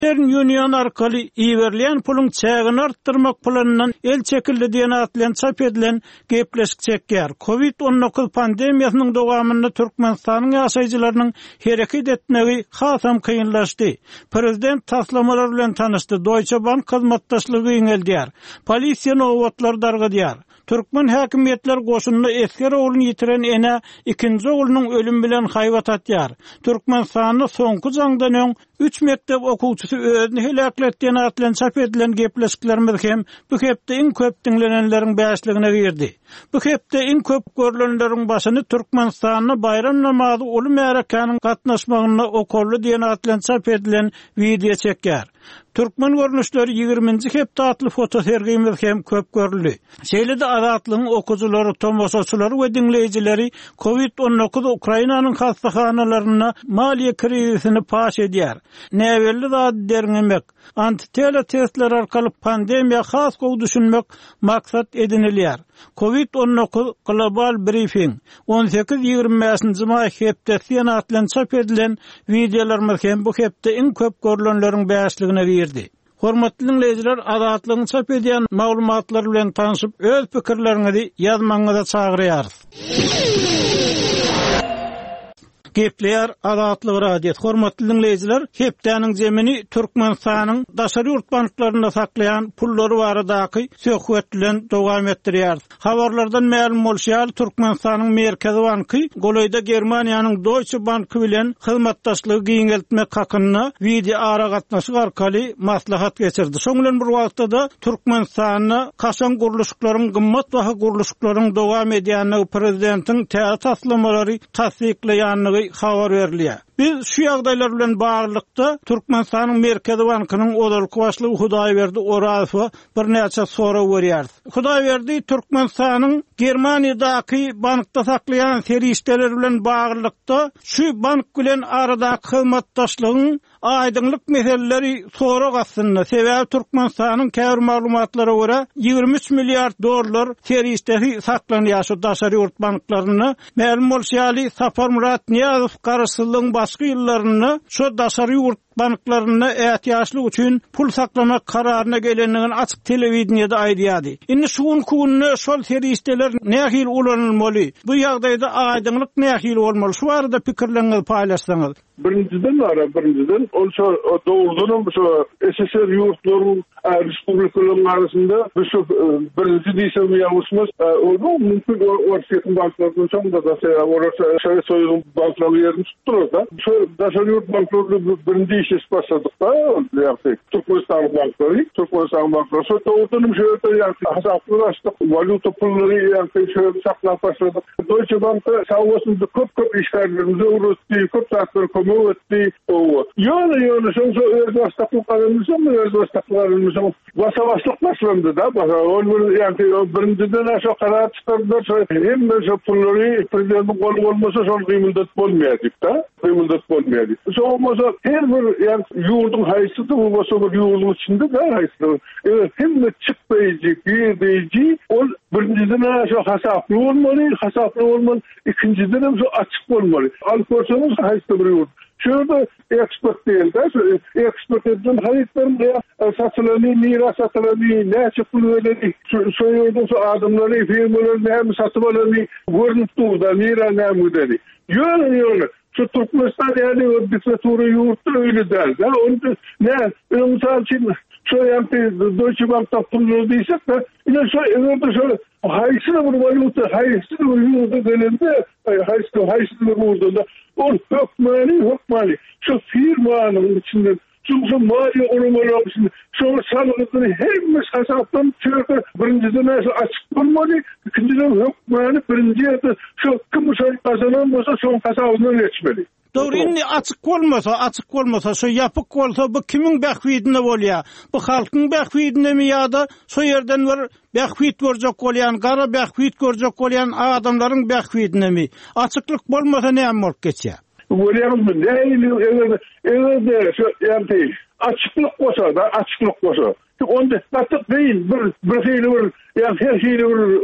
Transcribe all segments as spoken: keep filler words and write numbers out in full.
Western Union arkaly iwerlen pulun çägini arttırmak planından el çekildi diýen atlan çap edilen gepleşik çekýär. covid on dokuz pandemiýasynyň dowamynda Türkmenistanyň ýaşaýjylarynyň hereket etmegi hasam kynlaşdy. Prezident taslamalar bilen tanışdy. Deutsche Bank hyzmatdaşlygy iňeldýär. Polisiýa nowatlar dargydýar. Türkmen häkimetler goşunyny esker oğlunu yitiren ene ikinci oğlunun ölüm bilen hayvat atýar. Türkmenistanyň soňky jaňdan öň üç mektep okuwçysy özüni helakletdiýen atlan çap edilen gepleşiklerimiz hem bu hepde iň köp dinlenenleriň bäşligine girdi. Bu hepde iň köp görülenleriň başyny Türkmenistanyň bayram namazy uly märakanyň gatnaşmagyna okolly diýen atlan çap edilen video çekýär. Türkmen görnüşleri ýygrimiňji hepde atly foto sergimiz hem köp görüldi. Şeýlede adatlygyň okuwçylary, tomoşaçylary we dinleýijileri covid on dokuz Ukrainanyň hastahanalaryna maliýe krizisini paş edýär. Näwelli zat derňemek, antitela testler arkaly pandemiýa has gowy düşünmek maksat edinilýär. covid on dokuz global briefing on sekiz ýygrimi may hepde atlan çap edilen videolarymyz hem bu hepde iň köp görülenleriň bäşligine girdi. Hormatly dinleýijiler, adatlygyň çap edýän maglumatlar bilen tanyşyp öz pikirleriňizi ýazmaňyza çagyrýarys. Gepler adatly radio. Hormatly dinleýijiler, hepdäniň zemini Türkmenistanyň daşary ýurt banklaryna saklaýan pullary baradaky söhbet bilen dowam etdirýär. Habarlardan ma'lum bolýar, Türkmenistanyň Merkezi banky golayda Germaniýanyň Deutsche Bank bilen hyzmatdaşlygy giňeltmek hakyna video ara gatnaşyk arkaly maslahat geçirdi. Şoň bilen bir wagtda da Türkmenistanyň kaçan guruluşlaryň gymmat baha guruluşlaryň dowam edýäni prezidentiň täsirlemleri tasdikleýänligi habar berilýär. Biz şu ýagdaýlar bilen barlykda Türkmenistanyň Merkezi bankynyň olarky başlygy Hudaýberdi Orasow bir näçe sora berýär. Hudaýberdi Türkmenistanyň Germaniýadaky bankda saklaýan serişdeler bilen barlykda şu bank bilen aradaky hyzmatdaşlygyň aýdynlyk meseleleri sora gatsyny. Sebäbi Türkmenistanyň käbir maglumatlary görä ýygrimi üç milliard dollar serişderi saklanýar şu daşary ýurt banklaryna. Ma'lum bolýar, Safar Murat Niýazow garaşsyzlygyň başky ýyllaryny şu daşary ýurt banklaryna ähtiýaçlyk üçin pul saklamak kararyna gelenligini açyk telewizionyada aýdýardy. Indi şuň kunny şol serişdeler nähil ulanylmaly? Bu ýagdaýda aýdynlyk nähil bolmaly? Şu arada pikirlerinizi paýlaşsaňyz. Birinciden ara, birinciden olsa doğrudan şu S S R yurtların Respublikaların arasında şu birinci diysem yanlışmaz onu mümkün orsiyetin banklarının sonunda da orası şöyle soyun bankları yerini tutturur da şu daşary yurt bankları birinci işe başladık da yaptık. Türkmenistan bankları, Türkmenistan bankları şu doğrudan şöyle yaptık. Hesaplaştık. Valuta pulları yaptık. Şöyle saklap başladık. Deutsche Bank'ta savunmasında köp köp işlerimizi uğraştı. Köp saatler etdi o. Yani yani şu öz vasıflarımızın öz vasıflarımızın vasıflık başlandı da bak onun yani birinciden aşağı karar çıkardılar hem de şu pulları prezidentin kolu olmasa son kıyımında olmayacak da kıyımında olmayacak. Şu olmasa her bir yani yurdun haysıtı bu vasıfı yurdun içinde de haysıtı. Evet hem de çıkmayıcı girdiği o birinciden aşağı hasaplı olmalı hasaplı olmalı ikinciden hem şu açık olmalı. Alkorsanız haysıtı bir yurt. Şurada ekspert değil de, ekspert edilen hayatların da satılanı, miras satılanı, ne çıkılığını, soyuyordun şu adımları, firmaları, ne mi satılanı, görünüp durda, mira ne müdeni. Yöne yöne. Şu Türkmenistan yani o diktatörü yurtta öyle der. Onu ne, misal için şu yani Deutsche Bank'ta kullanıldıysak da yine şu evde şöyle haysını bir valuta, haysını bir yurda gelende, haysını, haysını bir yurda o hükmani, hükmani. Şu firmanın içinde çünkü mali orumalar içinde şu sağlıkları hem hesaptan çıkartır. Birinciden açık olmalı, ikinciden hükmani, birinciye de şu kımışan kazanılmasa son hesabından geçmeli. Doğru, indi açık olmasa, açık olmasa, şu yapık olsa bu kimin bekvidine bolýar? Bu halkın bekvidine mi ya da şu yerden bir bekvid görjek bolýan, gara bekvid görjek bolýan adamlaryň bekvidine mi? Açıklık bolmasa näme bolup geçýär? Bolýarmy? Näme? Evet, şu yani açıklık bolsa da açıklık bolsa. Onda batık değil, bir bir şeyle bir yani her şeyle bir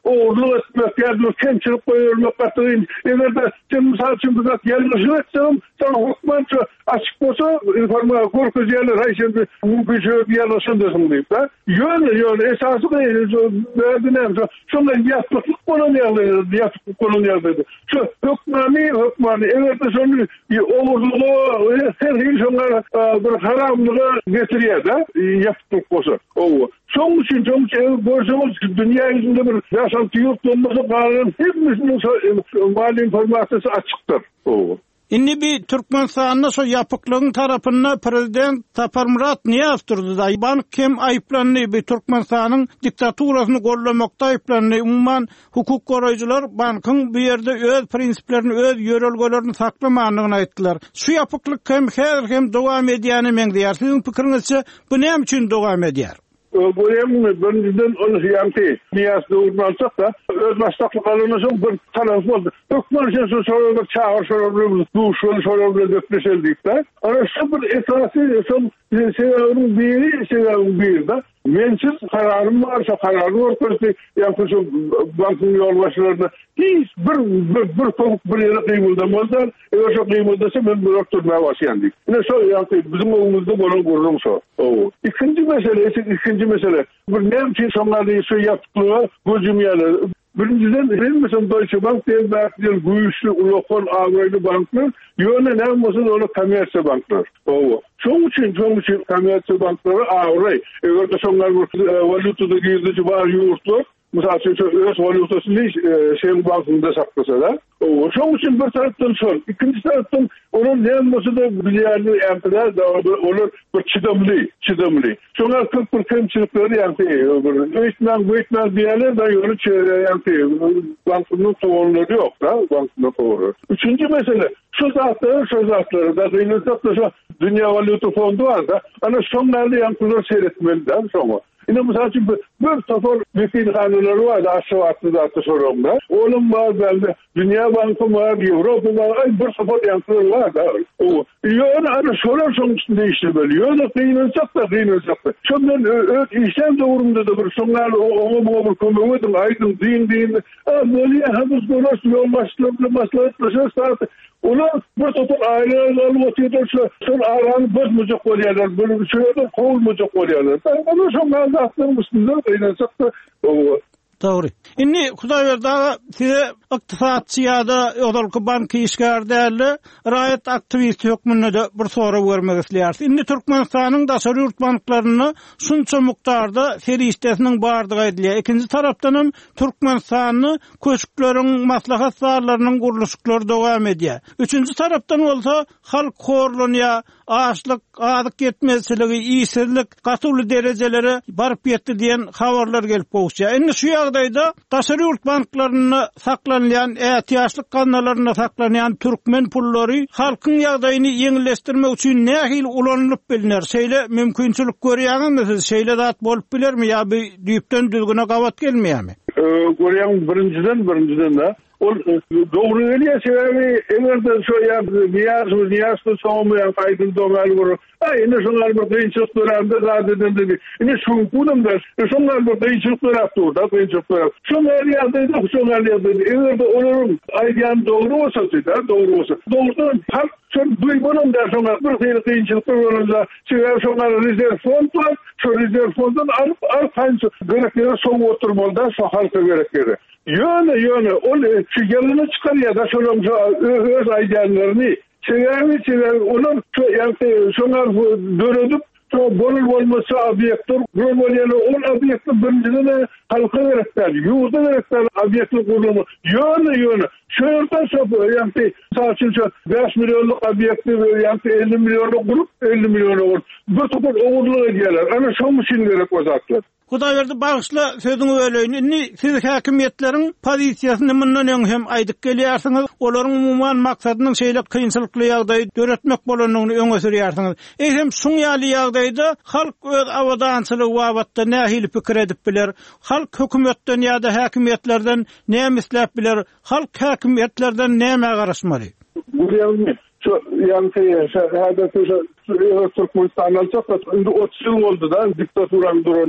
oğurluk etmek, yani kençilik koyulmak katıyın. Eğer de sen misal için bir zat gelmişsin etsem, sana hukmanca açık olsa, informa korkucu yerler, hay şimdi mümkün şöyle bir yerleşin desin deyip de. Yönü, yönü, esası da verdiğine, şundan yatlıklık kolonyalıydı, yatlıklık kolonyalıydı. Şu hukmani, hukmani, evet de şunu oğurluğu, her gün şunlar bir haramlığı getiriyor da, yatlıklık olsa. O. Son için, son için, görseniz dünya yüzünde bir yaşantı yurt olması bağlı, hepimizin mali informasyosu açıktır. O. Inni bir Türkmenistan'da so yapıklığın tarafına Prezident Tapar Murat Niyaz durdu da bank kim ayıplandı bir Türkmenistan'ın diktaturasını kollamakta ayıplandı. Umman hukuk koruyucular bankın bir yerde öz prinsiplerini, öz yörelgelerini saklamadığını ayttılar. Şu yapıklık hem her hem devam ediyanı men diýär. Sizin pikirinizçe bu ne için devam edýär? Bu hem birinciden onu yanti Niyaz doğurmalsak da öz maslaklık alınışın bir tarafı oldu. Hükman için sonra bir çağır sorabilir, duşunu sorabilir, dökleşeldik de. Ama şu bir esası, son sebeğinin biri, sebeğinin biri de. Mensiz kararım varsa kararım var. Yani şu bankın yolbaşlarında hiç bir, bir, bir tavuk bir yere kıymıldamazlar. Eğer şu kıymıldasa ben bırak durmaya başlayandık. Yine şu yani bizim oğlumuzda bunu kururum şu. O. İkinci mesele, ikinci mesele. Bir ne için sonlarda şu yaptığı gözüm yerler. Birinciden benim mesela Deutsche Bank diye belki güçlü, ulakon, ağrıylı banklar, yöne ne olmasın onu komersiye banklar. O. Çoğu için, çoğu için komersiye bankları ağrı. Eğer de sonlar bir valutada girdici var yurtlar, mesela öz valutasını şeyin bankında saklasa da. O. Çoğu için bir taraftan son. İkinci taraftan onun ne olması da bilyerli emtiler de olur bir çıdamlı, çıdamlı. Sonra kırk bir kemçilikleri yani öğretmen, öğretmen bir yerler de yolu yani bankının kovuğunları yok da bankının kovuğu. Üçüncü mesele şu zatları, şu zatları da kıyınızda da şu Dünya Valuta Fondu var da ama sonlarda yankıları seyretmeliler sonra. Yine mesela çünkü bir sefer vekil haneleri var da aşağı atlı da atlı sorumda. Oğlum var bende, Dünya Bankı var, Avrupa var, ay bir sefer yankıları var da. O. Yani hani sorar sonuçta değiştirmeli. Yani kıyınacak da kıyınacak da. Şundan işlem doğrumda da bir sonlar onu bu bir konumu edin, aydın, din, din. Böyle hafız görürsün, yol başlarında maslahatlaşır saat. Ona bir sefer aileler alıp otuyorlar, son aranı bozmayacak oluyorlar, böyle bir şeylerden kovulmayacak oluyorlar. Onu sonlar aklım üstünde kıyınacak da. O. Doğru. Inni Hudaýberdi size ykdysatçy ýa-da Ýolky banky işgärderli raýat aktivisti hökmünde de bir sora bermek isleýär. Inni Türkmenistanyň daşary ýurt banklaryny şunça mukdarda ferişdesiniň bardygy edilýär. Ikinji tarapdan hem Türkmenistanyny köşkleriň maslahat sarlarynyň gurulşyklary dowam edýär. Üçüncü tarapdan bolsa halk horlanýar, açlyk, adyk yetmezçiligi, ýysizlik, gatyly derejelere baryp ýetdi diýen habarlar gelip gowuşýar. Indi şu ýagdaýda daşary ýurt banklaryny saklanýan, ätiýaçlyk kanalaryna saklanýan türkmen pullary halkyň ýagdaýyny ýeňilleşdirmek üçin nähil ulanlyp bilinär. Şeýle mümkinçilik görýärmi? Şeýle zat bolup bilermi ýa bir düýpden düzgüne gawat gelmeýärmi? Görýän birinciden birinciden de ol doğru öyle sebebi eğer şu ya niyaz niyaz soğumayan kaydın doğal olur. Ay ne şunlar bir kıyınçlıklarında zaten dedi. Ne şu kulum da şunlar bir kıyınçlıklar yaptı da kıyınçlıklar. Şunlar yazdı şunlar yazdı. Eğer de olurum ayyan doğru olsa da doğru olsa. Doğrudan halk şu duygunun da şunlar bir kıyınçlıklar olunca şunlar şunlar rezerv fond var. Şu rezerv fondun alıp alıp hangi gerekleri son oturmalıda şu halka gerekleri. Yöne yöne o şu yanına çıkar ya da şunun öz aydanlarını çevirmi çevir onun yani şunlar dönüp bolul olması obyektör global on obyektör birincide halka gerekler yurda gerekler obyektör kurulumu yöne yöne şuradan sonra yani saçın beş milyonluk obyektör yani elli milyonluk grup elli milyon olur bu topar oğurluğa gelirler ama şu için gerek o zatlar. Hudaýberdi bagışla sözüňi öleýin. Inni siz häkimetleriň pozisiýasyny mundan öň hem aýdyp gelýärsiňiz. Olaryň umumyň maksadynyň şeýle kynçylykly ýagdaýy döretmek bolanyny öňe sürýärsiňiz. Eýsem şuň ýaly ýagdaýda halk öz awadançylygy wagtda nähili pikir edip biler. Halk hökümetden ýa-da häkimetlerden näme isläp biler? Halk häkimetlerden näme garaşmaly? Bu ýaly şu yani hada şu Türkmenistan'dan çok otuz yıl oldu da diktatörün durumuna.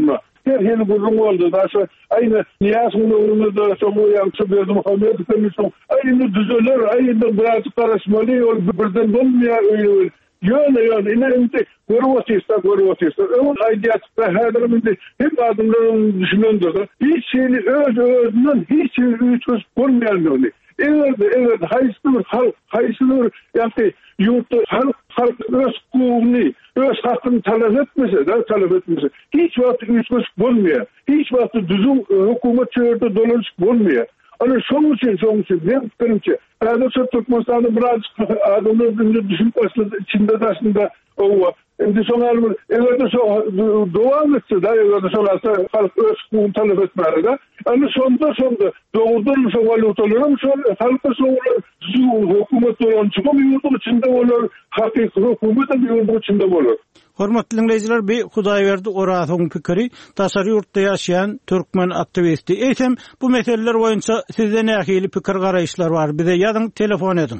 her heli gurrun oldu. Da şu aynı Niyaz'ın oğlunu da şu yankı Berdi Muhammed Efendimiz aynı düzeler, aynı birazcık karışmalı yol birden olmuyor öyle. Yöne yöne inerinde görüyorsa görüyorsa o aydiyatı hadırımında hep adımların düşünündür da hiç şeyini öz özünden hiç şeyini üç olmayan öyle. Evet, evet, haysınır halk, haysınır yani yurtta halk, halk öz kuvvini, öz hakkını talep etmese de talep etmese hiç vakti üç olmuyor. Hiç vakti düzgün hükümet çığırda dolanışık olmuyor. Hani şunun için, şunun için, ben fikrimce, Adamsa Türkmenistan'da birazcık adamların düşünüp aslında içinde de aslında o var. Şimdi sonra evet de devam etse de evet de sonra halk öz kuvvetini talep etmeli de. Yani sonunda sonunda doğrudan şu valutalarım şu halka sonra hükümet olan çıkıp yurdun içinde olur. Hakiki hükümet de yurdun içinde olur. Hormatly dinleyijiler, bir Hudaýberdi Orasoň pikiri tasary ýurtda ýaşaýan türkmen aktivisti. Eýsem bu meseleler boýunça sizde nähili pikir garaýşlar bar? Bize ýazyň, telefon edin.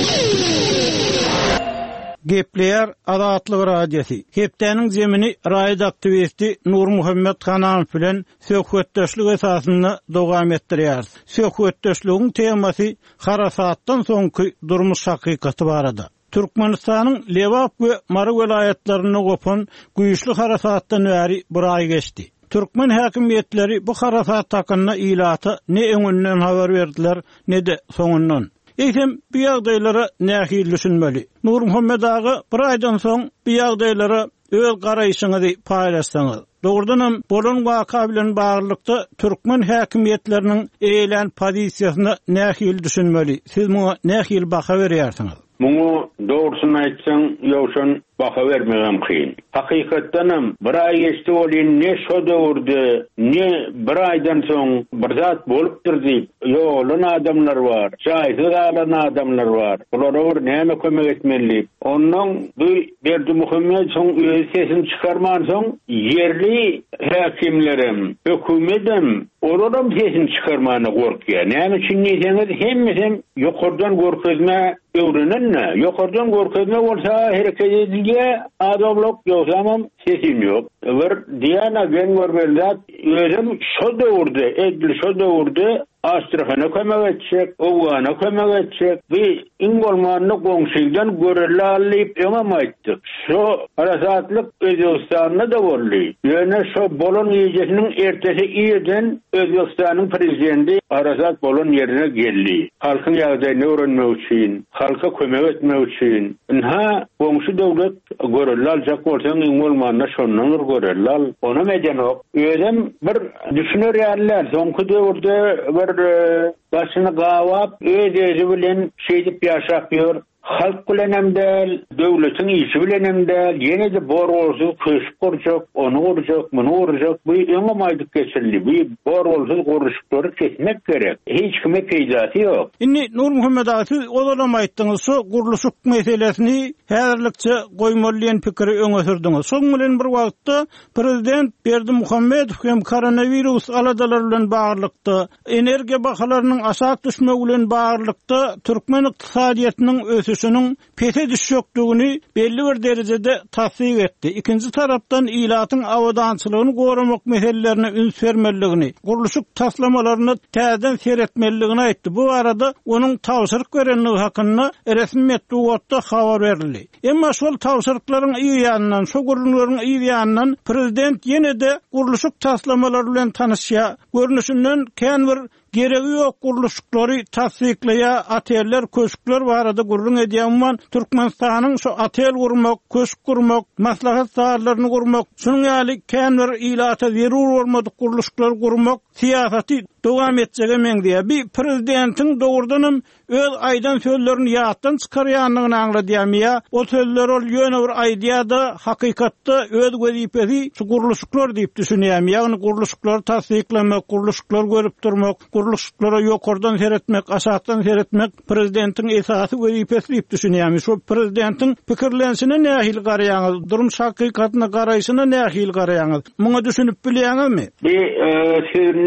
Gepleýär Azatlyk radiosi. Hepdeniň zemini raýat aktivisti Nur Muhammed Hanaňyw bilen söhbetdeşlik esasynda dowam etdirýär. Söhbetdeşligiň temasy harasatdan soňky durmuş hakykaty barada. Türkmenistanyň Lewap we Mary welaýatlaryna gopan güýçli harasatdan bäri bir ay geçdi. Türkmen häkimiýetleri bu harasat hakkında ilata ne öňünden habar berdiler, ne de soňundan. Eýsem bu ýagdaýlara nähili düşünmeli. Nur Muhammed ağa bir aýdan soň bu ýagdaýlara öz garaýşyňyzy paýlaşsaňyz. Doğrudanam bolan waka bilen baglykda türkmen häkimiýetleriniň eýlen pozisiýasyna nähili düşünmeli. Siz muňa nähili baha berýärsiňiz? Muňa dogrusyny aýtsaň, ýoşun baha bermegem kyn. Hakykatdanam bir ay geçdi bolýan ne şo döwürde, ne bir aýdan soň bir zat bolupdyr diýip ýolan adamlar bar, şaýsyz alan adamlar bar. Olara näme kömek etmeli? Onuň bu Berdi Muhammed soň öz sesini çykarman soň yerli häkimlerim, hökümetim olaram sesini çykarmany gorkýar. Näme üçin diýseniz, hemmesem ýokardan gorkezme öwrenenne. Ýokardan gorkezme bolsa hereket edilýär, adamlyk ýoksamam sesim ýok. Bir diýana ben görmelzat özüm şo döwürde, edil şo döwürde Astrahana kömek etjek, Owgana kömek etjek. Bir ingolmanyny goňşydan göreli alyp öňem aýtdyk. Şo harasatlyk Özbekistanda da boldy. Ýöne şo bolan ýejesiniň ertesi ýerden Özbekistanyň prezidenti harasat bolan ýerine geldi. Halkyň ýagdaýyny öwrenmek üçin, halka kömek etmek üçin. Ha, goňşy döwlet göreli aljak bolsaň ingolmanyna şondan göreli al. Ona mejenok. Özüm bir düşünür ýerler, soňky döwürde bir başyny gawap öýdegi bilen şeýdip ýaşapýar. Halk bilen hem del, döwletiň işi bilen hem del, ýene de borolsy köşüp gurjak, onu gurjak, muny gurjak. Bu öňe maýdyk geçirli. Bu borolsy guruşykları kesmek gerek. Hiç kime peýdasy ýok. Indi Nur Muhammed ağa, siz olalama aýtdyňyz, şu guruluşyk meselesini häzirlikçe goýmalyan pikiri öňe sürdiňiz. Şoň bilen bir wagtda prezident Berdi Muhammed hem koronavirus aladalar bilen baglykda, energiýa bahalarynyň aşağı düşmegi bilen baglykda türkmen ykdysadyýatynyň ösüşünün pete düşükdüğünü belli bir derecede tasdik etti. İkinci taraftan ilatın avadançılığını korumak meselelerine üns vermeliğini, kuruluşuk taslamalarını täzeden seyretmeliğini aytti. Bu arada onun tavsırık verenliği hakkında resmi metbuatta haber verildi. Emma şol tavsırıkların iyi yanından, şu kuruluşların iyi yanından prezident yine de kuruluşuk taslamalarıyla tanışya, görünüşünden kendir gereği yok kuruluşları tasdikleýä ateller, köşkler barada gurrun edýän Türkmenistanyň şu atel gurmak, köşk gurmak, maslahat sahalarını gurmak, şunuň ýaly kendir ilata zerur bolmadyk kuruluşlar gurmak siýasaty dowam etjege meňdiýär. Bir prezidentiň dogrudanam öz aýdan sözlerini ýatdan çykarýanlygyny aňladýarmya, o sözler ol ýöne bir aýdýada hakykatda öz wezipesi şu kuruluşlar diýip düşünýärmi? Ýagny kuruluşlar tasdiklemek, kuruluşlar görüp durmak, kuruluşlara ýokardan seyretmek, aşagdan seyretmek prezidentiň esasy wezipesi diýip düşünýärmi? Şu prezidentiň pikirlensine nähil garaýaňyz, durmuş hakykatyna garaýşyna nähil garaýaňyz? Muňa düşünüp bilýäňizmi? Bir siz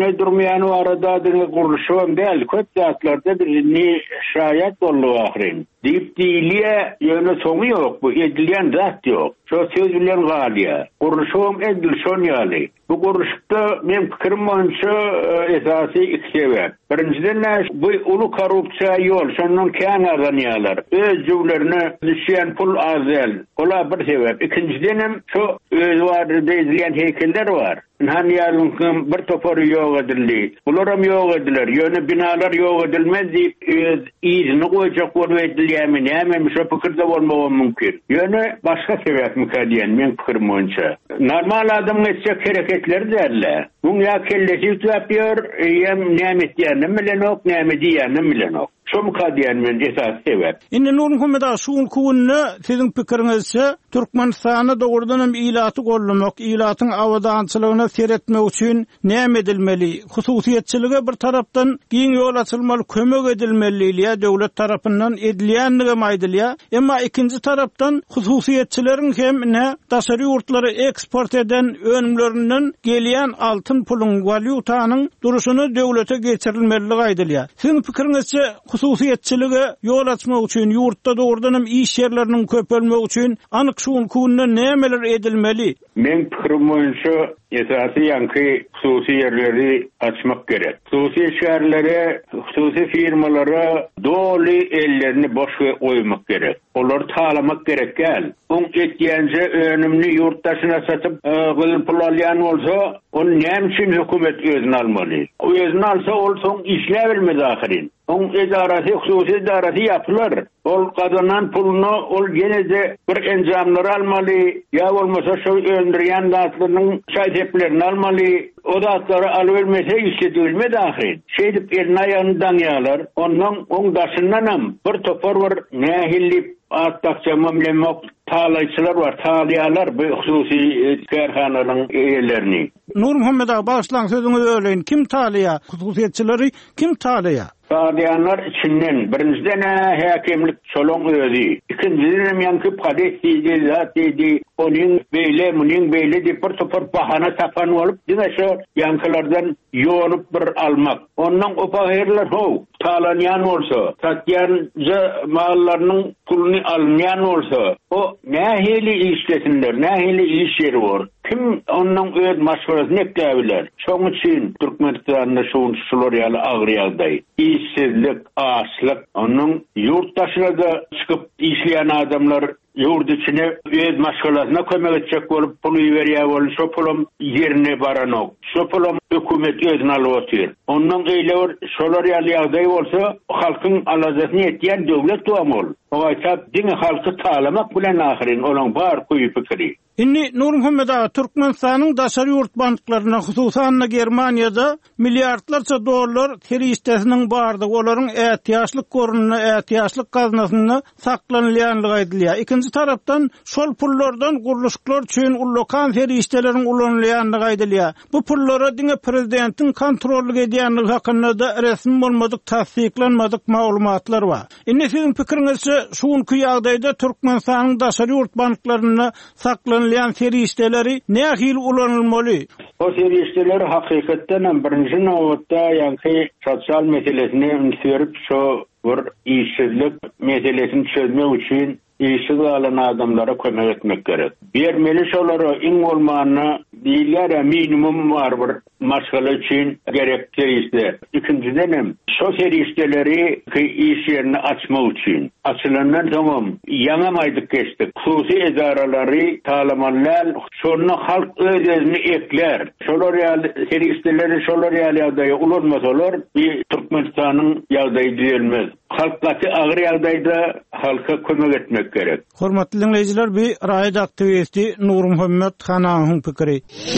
yerine durmayan arada dine kuruluşum değil, köp zatlarda birini şayet oldu ahirin. Deyip değiliye yönü sonu yok, bu edilen zat yok. Şu söz bilen galiya. Kuruluşum edil şon yali. Bu kuruluşta benim fikrim boyunca esası iki sebep. Birinciden bu ulu korrupsiya yol, şonun kâň azanyalar. Öz cüvlerini düşen pul azel. Ola bir sebep. İkinciden şu öz vardı izleyen heykeller var. Hani yarın bir toporu yok edildi. Bularam yok edilir. Yönü binalar yok edilmez deyip izini koyacak onu edilyemin. Hemen şu fikirde olmama mümkün. Yönü başka sebep mükadiyen men fikrim boyunca. Normal adam edecek hareketleri derler. Bunun ya kellesi yapıyor, hem nimet diyenim bilen ok, nimet diyenim bilen ok. Şu mükadiyen men esas sebep. Indi Nurun Hümeda şuun kuwunna sizin pikirinizçe Türkmenistana doğrudan ilatı gollamak, ilatın awadancılıgyna seretmek üçin näme edilmeli? Hususiyetçiligi bir tarapdan giň ýol açylmaly, kömek edilmeli ýa döwlet tarapyndan edilýändige maýdylýa. Emma ikinji tarapdan hususiyetçilerin hem ne daşary ýurtlary eksport eden önümlerinden gelýän altyn pulun valyutanyň duruşuny döwlete geçirilmeli gaýdylýa. Sizin pikirinizçe hususiyetçiligi ýol açmak üçin ýurtda doğrudan iş yerlerinin köpelmek üçin anyk şuun kuwunna nämeler edilmeli? Men pikirim boýunça esasy ýanky hususy yerleri açmak gerek. Hususy şäherlere, hususy firmalara doly ellerini boş goýmak gerek. Olary taýlamak gerek gel. On etýänje önümli ýurtdaşyna satyp gylyp pul alýan bolsa, onu näme üçin hökümet özüne almaly? O özüne alsa ol soň işläp bilmez ahirin. On edarasy, hususy edarasy ýapylar. Ol kazanan pulunu ol geneze bir enjamlar almaly, ya bolmasa şu öndürýän zatlarynyň şaýdeplerini almaly. O zatlary alybermese işledilmez ahirin. Şeýdip elini aýagyny daňýarlar. Ondan oň daşyndanam bir topar bir nähillip attakça memlemok taýlaýçylar bar, taýlaýarlar bu hususy kärhanalaryň eýelerini. Nur Muhammed ağa başlaň sözüňizi öýleýin. Kim taýlaýar? Hususiyetçileri kim taýlaýar? Taýlaýanlar içinden birinciden häkimlik çolong özi. İkinciden ýanky padesi zat dedi. Onuň beýle, munyň beýle diýip bir topar bahana tapan bolup, diňe şu ýankylardan ýolup bir almak. Ondan opaherler ho, talanýan bolsa, satýan mallarynyň pulunu almayan olsa, o nähili işlesinler, nähili iş yeri var. Kim ondan öz maşgarasyny ekläbiler? Şoň üçin Türkmenistanda şuun şular ýaly agryaldy. İşsizlik, açlyk, onun ýurtdaşyna da çykyp işleýän adamlar ýurt içine öz maşgalasyna kömek etjek bolup pul berýär bolup, şo pulum ýerine baranok. Şo pulum hökümet özüne alyp otyr. Ondan geýler şolar ýaly ýagdaý bolsa, halkyň alajasyny etýän döwlet tuamol. O aýtap, diňe halky taýlamak bilen ahirin olaň bar goýup pikiri. Inni Nur Muhammed ağa Türkmenistanyň daşary ýurt banklaryna, hususan Germaniýada milliardlarça dollar teristesiniň bardygy, olaryň ätýaşlyk gorunyna, ätýaşlyk gaznasyna saklanýanlygy aýdylýar. Ikinji tarapdan şol pullardan guruluşlar üçin ullokan teristelerin ulanýanlygy aýdylýar. Bu pullara diňe prezidentiň kontrolly edýänligi hakynda da resmi bolmadyk, tasdiklanmadyk maglumatlar bar. Indi sizin pikiriňizçe şuunky ýagdaýda Türkmenistanyň daşary ýurt banklaryna saklan seristeleri ne hil ulanılmalı? O seristeler hakikaten birinci nowatda ýanky sosial meselesini sürüp şu bir işsizlik meselesini çözmek üçin işsiz alan adamlara kömek etmek gerek. Bermeli şolary iň bolmanyny diýilýär, minimum var bir maşgala üçin gerek seriste. İkinciden hem şu seristeleri iş yerini açmak üçin. Açılandan soňam ýaňa maýdyk geçdik. Hususy edaralary taýlamanlar şonu halk özüni ekler. Şolar ýaly seristeleri şolar ýaly ulanmasalar bir Türkmenistanyň ýagdaýy düzelmez. Halkaty agyr ýagdaýda halka kömek etmek gerek. Hormatly dinleýijiler, bir raýat aktivisti Nur Muhammed Hanaň pikiri.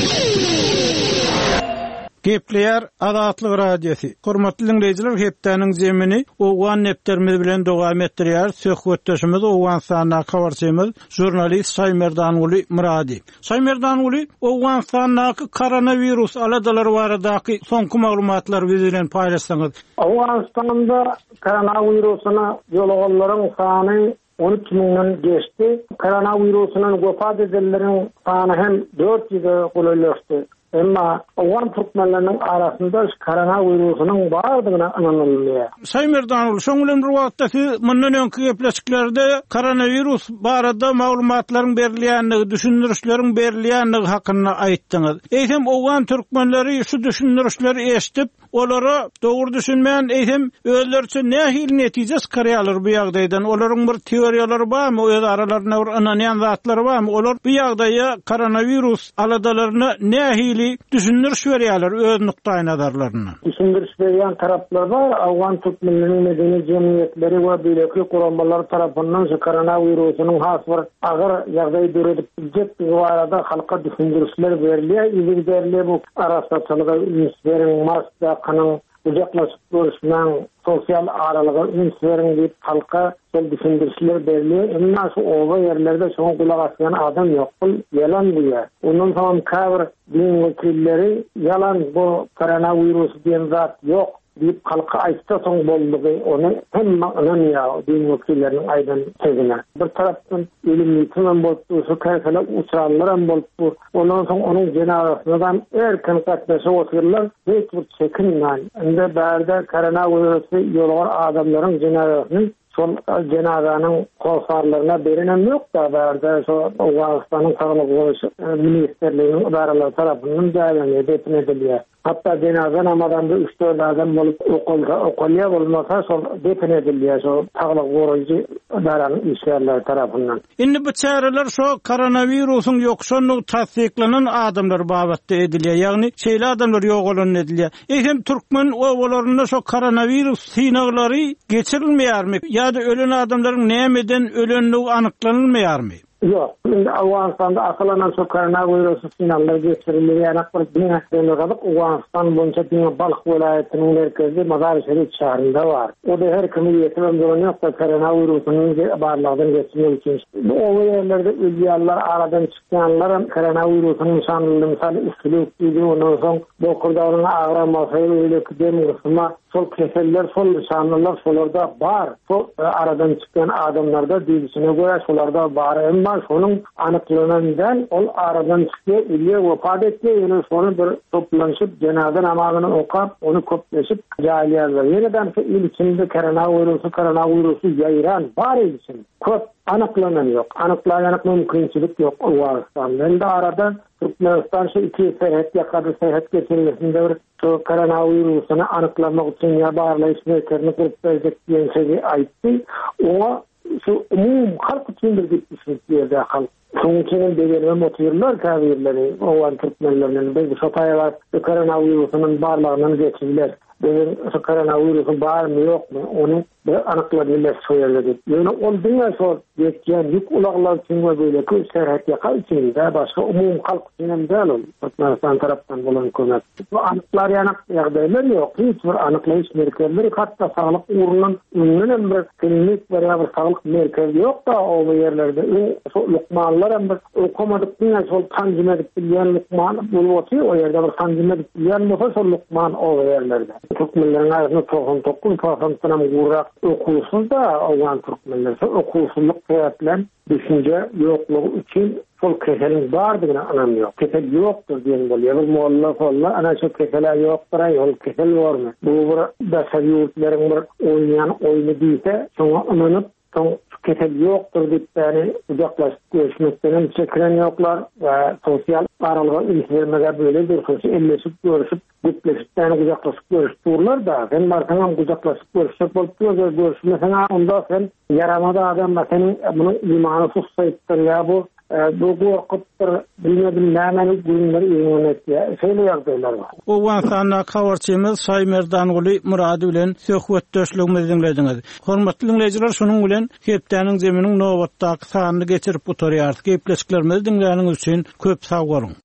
Gepleýär Azatlyk radiosi. Hormatly dinleýijiler, hepdeniň zemini owan nepterimiz bilen dowam etdirýär. Söhbetdeşimiz owan sana habarçymyz jurnalist Saýmerdan Uly Muradi. Saýmerdan Uly owan sanaky koronavirus aladalary baradaky soňky maglumatlar bilen paýlaşsaňyz. Awganistanda koronavirusyna ýolaganlaryň sany on üç miňden geçti. Koronavirusynyň wefat edenleriň sany hem dört ýüze goýulýardy. Emma owan Türkmenlerinin arasında koronavirusunun bardygyna ananylýar. Saýmerdan şoňulym wagtdaky mundan öňki gepleşiklerde koronavirus barada maglumatlaryň berilýänligi, düşündürüşleriň berilýänligi hakynda aýtdyňyz. Eýsem owan türkmenleri şu düşündürüşleri eşitip olara dogry düşünmeýän eýsem özleriçe nähil netije çykarýarlar bu ýagdaýdan. Olaryň bir teoriýalary barmy? Öz aralaryna bir ananýan zatlary barmy? Olar bu ýagdaýa koronavirus aladalaryna nähili düşündürüş berýärler öz nukdaý nazarlaryna. Düşündürüş berýän taraplar bar. Awgan türkmenleriň medeni jemgyýetleri we beýleki guramlar tarapyndan koronavirusynyň has bir agyr ýagdaý döredip jet barada halka düşündürüşler berilýär. Ýigderler bu araşdyrmaçylyga ünsberiň masda kanyň ujaklaşyp görüşmän sosial aralyga ünsberiň diýip halka şol düşündürüşler berilýär. Emma şu owa ýerlerde şoň kulak asýan adam ýok. Bu ýalan bu ýa. Ondan soň kabir din wekilleri ýalan bu koronavirus diýen zat ýok diýip halka aýtsa soň boldugy onu hemme ananýar din wekilleriniň aýdan segine. Bir tarapdan ölümli tümen bolup şu käsele uçanlar hem bolup ondan soň onuň jenazasyndan erken gatnaşyp oturlar. Hiç bir çekinmän. Inde bärde koronavirusy ýolgar adamlaryň jenazasyny son cenazanın konsarlarına berenen yok da bärde şu Awganystanyň Saglyk Goýuş Ministerliğiniň idaralar tarapyndan däwlet edilýär. Hatta cenaze namazında üç dört adam bolup okulda okulya bolmasa sol defin edilýär şu Saglyk Goýuş idaranyň işgärleri tarapyndan. Indi bu çäreler şu koronavirusyň ýokşanlygy tasdiklanan adamlar babatda edilýär. Ýagny şeýle adamlar ýok bolan edilýär. Eýsem türkmen owalaryna şu koronavirus synaglary geçirilmeýärmi? Ýa-da ölen adamlaryň nämeden ölenligi anyklanylmaýarmy? Yok. Awganystanda aklanan şu koronavirus sinallar geçirilýär. Akbar dünya döwletleri Awganystan boýunça dünya Balyk welaýatynyň merkezi Mazar-ı-Şerif şäherinde bar. O da her kimi ýetirem bolýar da koronavirusynyň barlygyny geçirmek üçin. Bu ýerlerde ölýärler, aradan çykýanlar koronavirusynyň şanlylygy misal üstünlük diýdi, ondan soň dokurdaryň agramasy öýle kidem gysma sol keseller, sol şanlylar şolarda bar. Sol aradan çykýan adamlarda diýilişine görä şolarda bar. Emma şonuň anyklanandan ol aradan çykýar, ýa wafat etdi, ýa-da şonu bir toplanýyp cenaze namazyny okap, onu köpleşip jaýýarlar. Ýene-de ilçinde koronavirusy, koronavirusy ýaýran bar için. Köp anyklanan ýok. Anyklaýanyk mümkinçilik ýok Awganystanda. Ende arada Türkmenistan şu iki seýhet ýakady seýhet geçirmesinde bir şu koronavirusyny anyklamak üçin ýa-barly işmerkerini kurup berjek diýen şeýi aýtdy. O şu umum halk üçin bir gitmişlikde halk. Şoň üçin beýlerim oturýarlar käbirleri, owan türkmenleriniň bir şotaýlar koronavirusynyň barlygyny geçirdiler. Benim şu koronavirusun barmy ýokmy? Onu bir anykladylar soýarlar. Ýöne ol dünya şol geçýän ýük ulaglar üçin we beýleki şäherät ýaka üçin de başga umum halk üçin hem däl. Türkmenistan tarapdan bolan kömek. Bu anyklar ýanyk ýagdaýlar ýok. Hiç bir anyklaýyş merkezleri hatda saglyk urunyň öňünden bir klinik we bir saglyk merkezi ýok da o ýerlerde şu lukmanlar hem bir okamadyk dünya şol tanjim edip bilýän lukman bolup otyr. O ýerde bir tanjim edip bilýän bolsa şol lukman o ýerlerde. Türkmenleriň arasynda toğsan dokuz prosentdan gurak okusuz da Awgan türkmenler okusuzlyk sebäplen düşünje ýoklugy üçin şol keseliň bardygyna anamýok. Kesel ýokdur diýen bolýar. Bu molla folla ana şu keseler ýokdur, ýol kesel barmy? Bu bir daşaryýurtleriň bir oýnayan oýny diýse, şoňa ananyp soň kesel ýokdur diýip bäri ujaklaşyp görüşmekden çekiren ýoklar we sosial aralyga ilişdirmege böyle bir soňy elleşip görüşüp gitleşip bäri ujaklaşyp görüşýärler da. Sen barsaňam ujaklaşyp görüşip bolup görüşmeseň onda sen yaramada adam senin bunu imany sussaýdyr ýa bu bu gorkup bilmedim näme günleri ýönetti. Şeýle ýagdaýlar bar. Awganystanda habarçymyz Saýmerdan Guly Murady bilen söhbetdeşligimizi dinlediňiz. Hormatly dinleýijiler, şonuň bilen Hepdeniň zeminiň nowatdaky sanyny geçirip oturýar. Gepleşiklerimizi dinleýäniňiz üçin köp sag bolun.